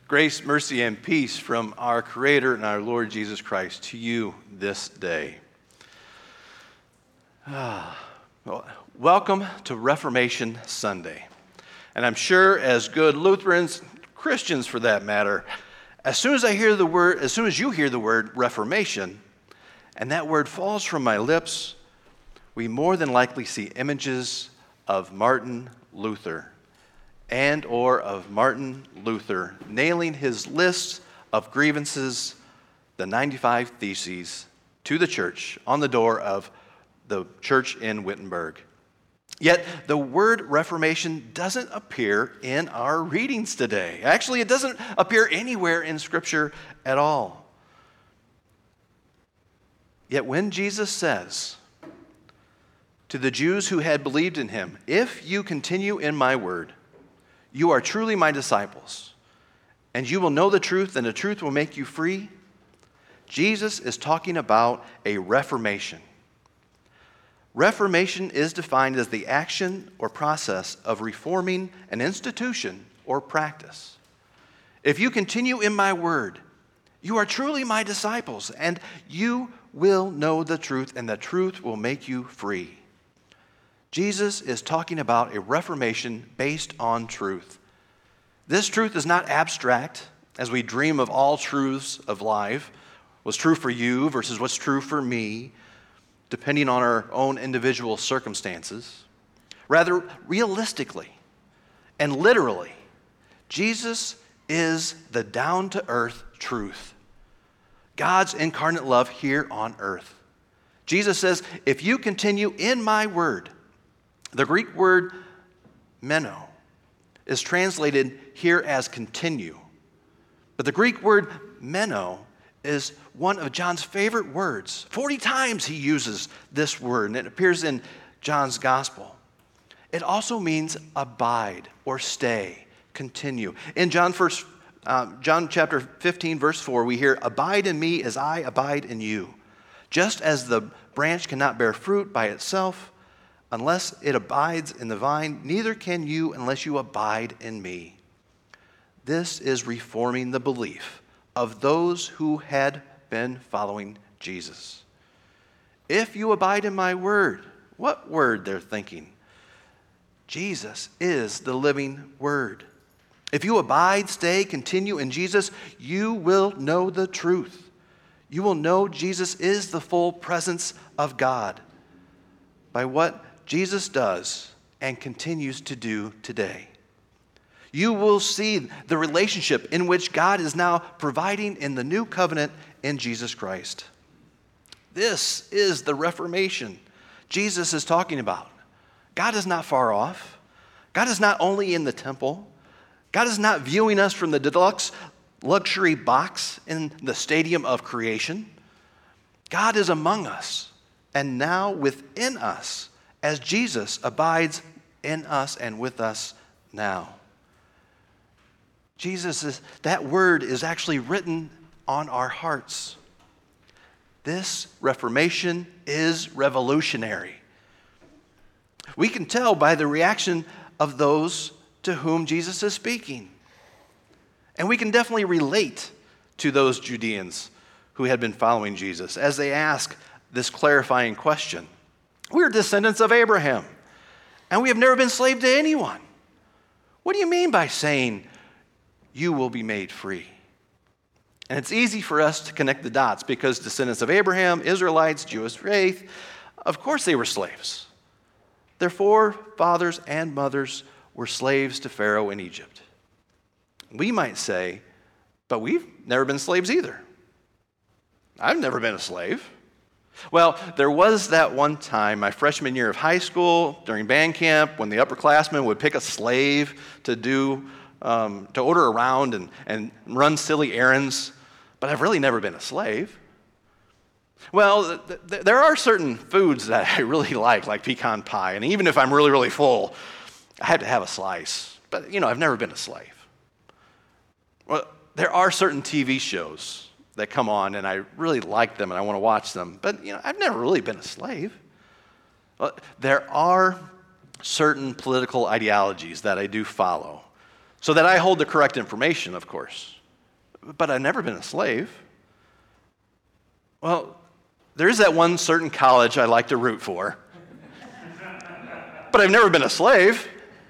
Grace, mercy, and peace from our Creator and our Lord Jesus Christ to you this day. Welcome to Reformation Sunday. And I'm sure as good Lutherans, Christians for that matter, as soon as you hear the word Reformation, and that word falls from my lips, we more than likely see images of Martin Luther or of Martin Luther nailing his list of grievances, the 95 Theses, to the church on the door of the church in Wittenberg. Yet the word Reformation doesn't appear in our readings today. Actually, it doesn't appear anywhere in Scripture at all. Yet when Jesus says to the Jews who had believed in him, "If you continue in my word, you are truly my disciples, and you will know the truth, and the truth will make you free," Jesus is talking about a reformation. Reformation is defined as the action or process of reforming an institution or practice. If you continue in my word, you are truly my disciples, and you will know the truth, and the truth will make you free. Jesus is talking about a reformation based on truth. This truth is not abstract, as we dream of all truths of life, what's true for you versus what's true for me, depending on our own individual circumstances. Rather, realistically and literally, Jesus is the down-to-earth truth, God's incarnate love here on earth. Jesus says, if you continue in my word, the Greek word meno is translated here as continue. But the Greek word meno is one of John's favorite words. 40 times he uses this word, and it appears in John's gospel. It also means abide or stay, continue. In John chapter 15, verse 4, we hear, "Abide in me as I abide in you. Just as the branch cannot bear fruit by itself, unless it abides in the vine, neither can you unless you abide in me." This is reforming the belief of those who had been following Jesus. If you abide in my word, what word they're thinking? Jesus is the living word. If you abide, stay, continue in Jesus, you will know the truth. You will know Jesus is the full presence of God by what Jesus does and continues to do today. You will see the relationship in which God is now providing in the new covenant in Jesus Christ. This is the Reformation Jesus is talking about. God is not far off. God is not only in the temple. God is not viewing us from the deluxe luxury box in the stadium of creation. God is among us and now within us, as Jesus abides in us and with us now. That word is actually written on our hearts. This Reformation is revolutionary. We can tell by the reaction of those to whom Jesus is speaking. And we can definitely relate to those Judeans who had been following Jesus as they ask this clarifying question. We're descendants of Abraham, and we have never been slave to anyone. What do you mean by saying you will be made free? And it's easy for us to connect the dots because descendants of Abraham, Israelites, Jewish faith, of course they were slaves. Their forefathers and mothers were slaves to Pharaoh in Egypt. We might say, but we've never been slaves either. I've never been a slave. Well, there was that one time, my freshman year of high school, during band camp, when the upperclassmen would pick a slave to order around and run silly errands, but I've really never been a slave. Well, there are certain foods that I really like pecan pie, and even if I'm really, really full, I had to have a slice. But, I've never been a slave. Well, there are certain TV shows that come on, and I really like them, and I want to watch them. But, I've never really been a slave. Well, there are certain political ideologies that I do follow, so that I hold the correct information, of course. But I've never been a slave. Well, there is that one certain college I like to root for. But I've never been a slave.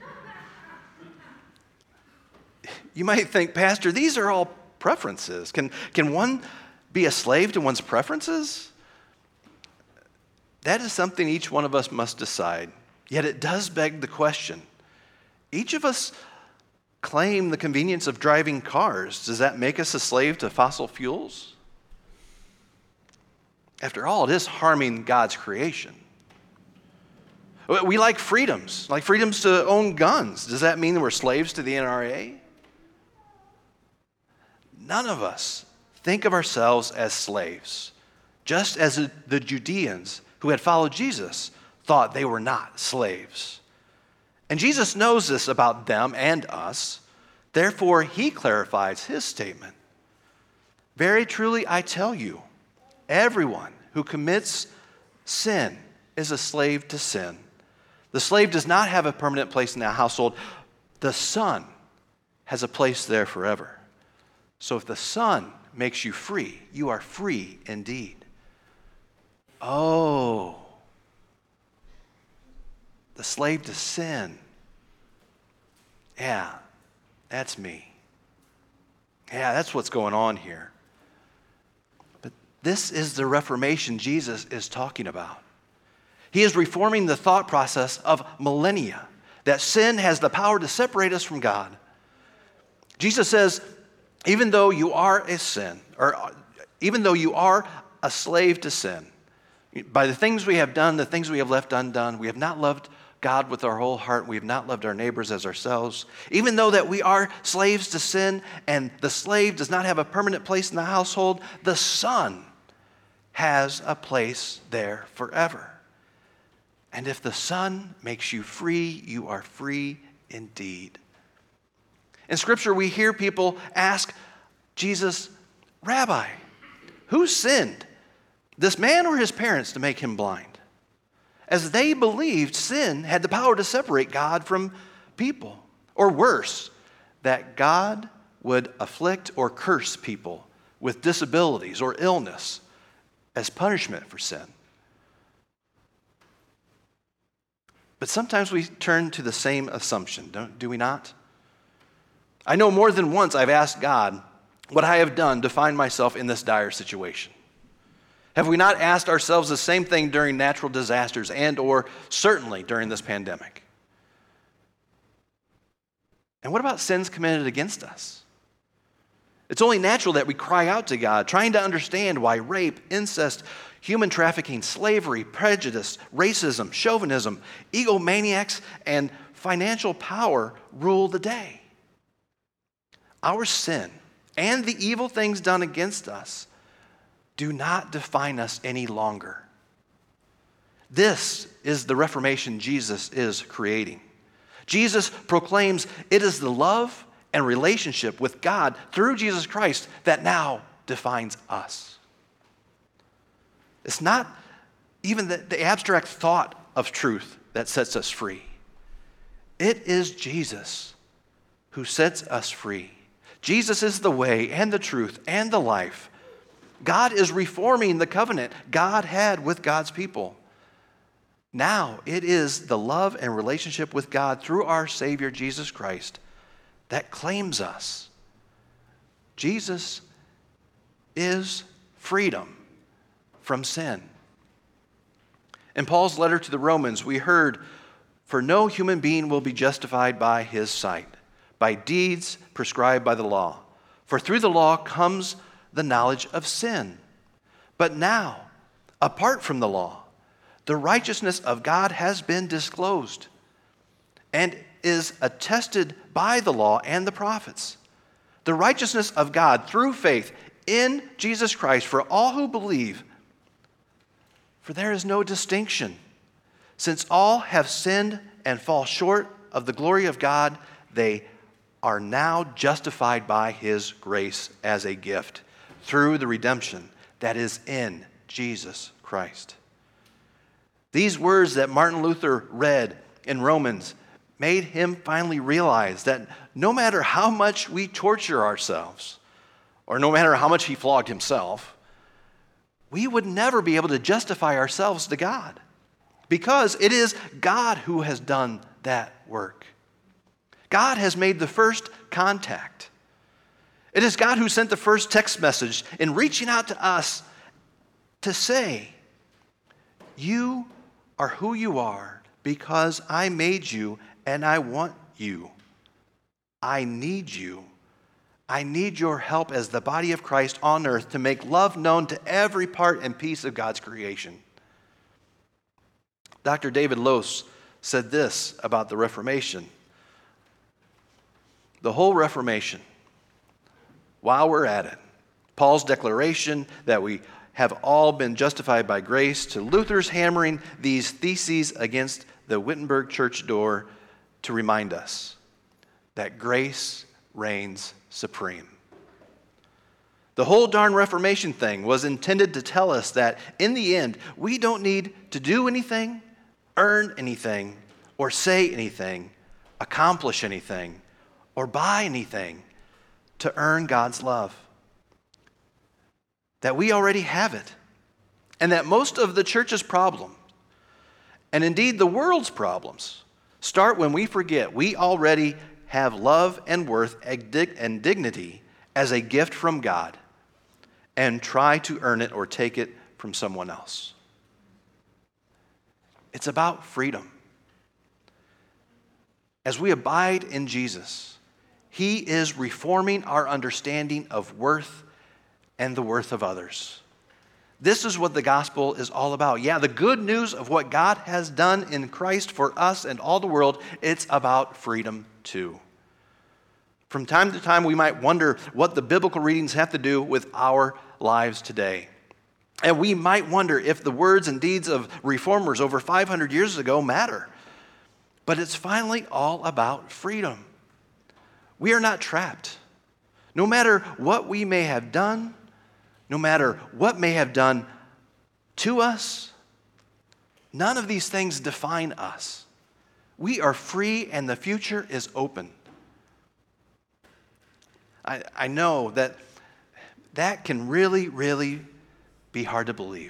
You might think, Pastor, these are all preferences. Can one be a slave to one's preferences? That is something each one of us must decide. Yet it does beg the question. Each of us claim the convenience of driving cars. Does that make us a slave to fossil fuels? After all, it is harming God's creation. We like freedoms to own guns. Does that mean we're slaves to the NRA? None of us think of ourselves as slaves, just as the Judeans who had followed Jesus thought they were not slaves. And Jesus knows this about them and us. Therefore, he clarifies his statement. Very truly, I tell you, everyone who commits sin is a slave to sin. The slave does not have a permanent place in the household. The Son has a place there forever. So if the Son makes you free, you are free indeed. Oh, the slave to sin. Yeah, that's me. Yeah, that's what's going on here. But this is the Reformation Jesus is talking about. He is reforming the thought process of millennia, that sin has the power to separate us from God. Jesus says, even though you are a sin, or even though you are a slave to sin, by the things we have done, the things we have left undone, we have not loved God with our whole heart, we have not loved our neighbors as ourselves. Even though that we are slaves to sin, and the slave does not have a permanent place in the household, the Son has a place there forever. And if the Son makes you free, you are free indeed. In Scripture, we hear people ask Jesus, Rabbi, who sinned, this man or his parents, to make him blind? As they believed sin had the power to separate God from people. Or worse, that God would afflict or curse people with disabilities or illness as punishment for sin. But sometimes we turn to the same assumption, do we not? I know more than once I've asked God what I have done to find myself in this dire situation. Have we not asked ourselves the same thing during natural disasters and or certainly during this pandemic? And what about sins committed against us? It's only natural that we cry out to God, trying to understand why rape, incest, human trafficking, slavery, prejudice, racism, chauvinism, egomaniacs, and financial power rule the day. Our sin and the evil things done against us do not define us any longer. This is the Reformation Jesus is creating. Jesus proclaims it is the love and relationship with God through Jesus Christ that now defines us. It's not even the abstract thought of truth that sets us free. It is Jesus who sets us free. Jesus is the way and the truth and the life. God is reforming the covenant God had with God's people. Now it is the love and relationship with God through our Savior Jesus Christ that claims us. Jesus is freedom from sin. In Paul's letter to the Romans, we heard, "For no human being will be justified by his sight, by deeds prescribed by the law. For through the law comes the knowledge of sin. But now, apart from the law, the righteousness of God has been disclosed and is attested by the law and the prophets. The righteousness of God through faith in Jesus Christ for all who believe. For there is no distinction. Since all have sinned and fall short of the glory of God, they are now justified by his grace as a gift through the redemption that is in Jesus Christ." These words that Martin Luther read in Romans made him finally realize that no matter how much we torture ourselves, or no matter how much he flogged himself, we would never be able to justify ourselves to God, because it is God who has done that work. God has made the first contact. It is God who sent the first text message in reaching out to us to say, you are who you are because I made you and I want you. I need you. I need your help as the body of Christ on earth to make love known to every part and piece of God's creation. Dr. David Lose said this about the Reformation. The whole Reformation, while we're at it, Paul's declaration that we have all been justified by grace, to Luther's hammering these theses against the Wittenberg church door to remind us that grace reigns supreme. The whole darn Reformation thing was intended to tell us that in the end, we don't need to do anything, earn anything, or say anything, accomplish anything, or buy anything to earn God's love. That we already have it. And that most of the church's problems, and indeed the world's problems, start when we forget we already have love and worth and dignity as a gift from God and try to earn it or take it from someone else. It's about freedom. As we abide in Jesus, He is reforming our understanding of worth and the worth of others. This is what the gospel is all about. Yeah, the good news of what God has done in Christ for us and all the world, it's about freedom too. From time to time, we might wonder what the biblical readings have to do with our lives today. And we might wonder if the words and deeds of reformers over 500 years ago matter. But it's finally all about freedom. We are not trapped. No matter what we may have done, no matter what may have done to us, none of these things define us. We are free and the future is open. I know that can really, really be hard to believe.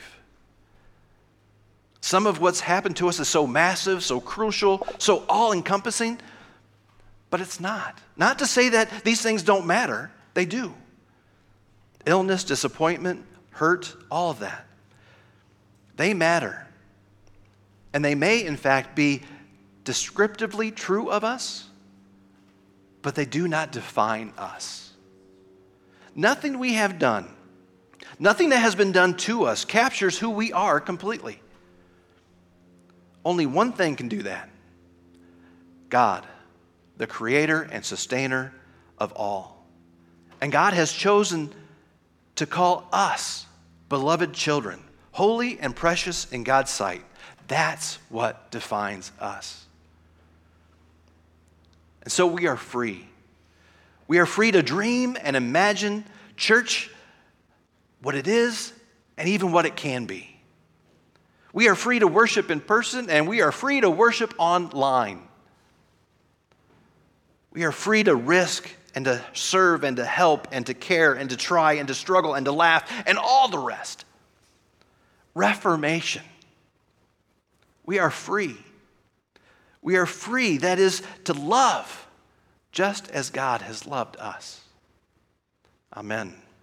Some of what's happened to us is so massive, so crucial, so all-encompassing, but it's not. Not to say that these things don't matter. They do. Illness, disappointment, hurt, all of that. They matter. And they may, in fact, be descriptively true of us, but they do not define us. Nothing we have done, nothing that has been done to us captures who we are completely. Only one thing can do that. God, the creator and sustainer of all. And God has chosen to call us beloved children, holy and precious in God's sight. That's what defines us. And so we are free. We are free to dream and imagine church, what it is, and even what it can be. We are free to worship in person, and we are free to worship online. We are free to risk and to serve and to help and to care and to try and to struggle and to laugh and all the rest. Reformation. We are free. We are free, that is, to love just as God has loved us. Amen.